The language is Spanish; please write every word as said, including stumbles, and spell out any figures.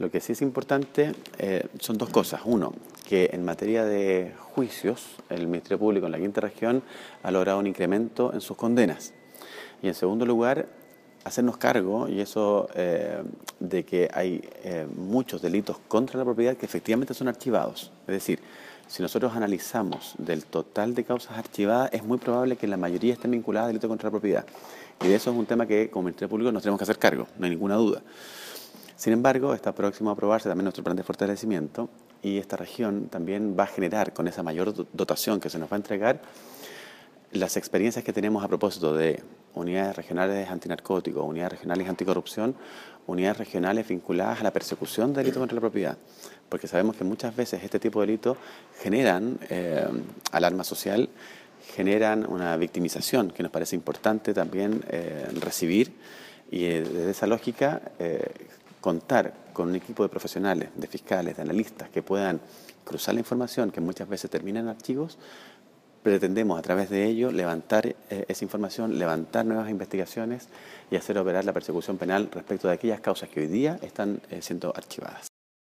Lo que sí es importante eh, son dos cosas. Uno, que en materia de juicios, el Ministerio Público en la Quinta Región ha logrado un incremento en sus condenas. Y en segundo lugar, hacernos cargo, y eso eh, de que hay eh, muchos delitos contra la propiedad que efectivamente son archivados. Es decir, si nosotros analizamos del total de causas archivadas, es muy probable que la mayoría estén vinculadas a delitos contra la propiedad. Y de eso es un tema que como Ministerio Público nos tenemos que hacer cargo, no hay ninguna duda. Sin embargo, está próximo a aprobarse también nuestro plan de fortalecimiento y esta región también va a generar, con esa mayor dotación que se nos va a entregar, las experiencias que tenemos a propósito de unidades regionales antinarcóticos, unidades regionales anticorrupción, unidades regionales vinculadas a la persecución de delitos contra la propiedad. Porque sabemos que muchas veces este tipo de delitos generan eh, alarma social, generan una victimización que nos parece importante también eh, recibir y eh, desde esa lógica eh, contar con un equipo de profesionales, de fiscales, de analistas que puedan cruzar la información que muchas veces termina en archivos. Pretendemos a través de ello levantar eh, esa información, levantar nuevas investigaciones y hacer operar la persecución penal respecto de aquellas causas que hoy día están eh, siendo archivadas.